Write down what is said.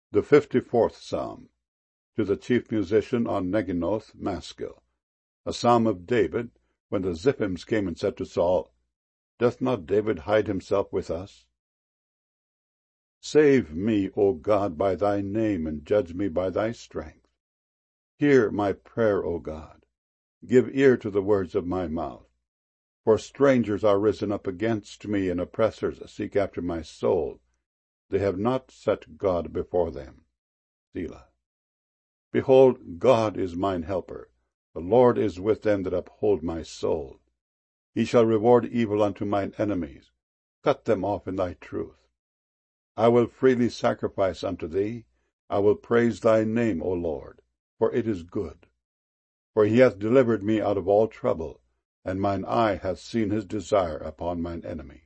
The 54th Psalm. To the chief musician on Neginoth Maskil. A psalm of David, when the Ziphims came and said to Saul, Doth not David hide himself with us? Save me, O God, by thy name, and judge me by thy strength. Hear my prayer, O God. Give ear to the words of my mouth. For strangers are risen up against me, and oppressors seek after my soul. They have not set God before them. Selah. Behold, God is mine helper. The Lord is with them that uphold my soul. He shall reward evil unto mine enemies. Cut them off in thy truth. I will freely sacrifice unto thee. I will praise thy name, O Lord, for it is good. For he hath delivered me out of all trouble, and mine eye hath seen his desire upon mine enemy.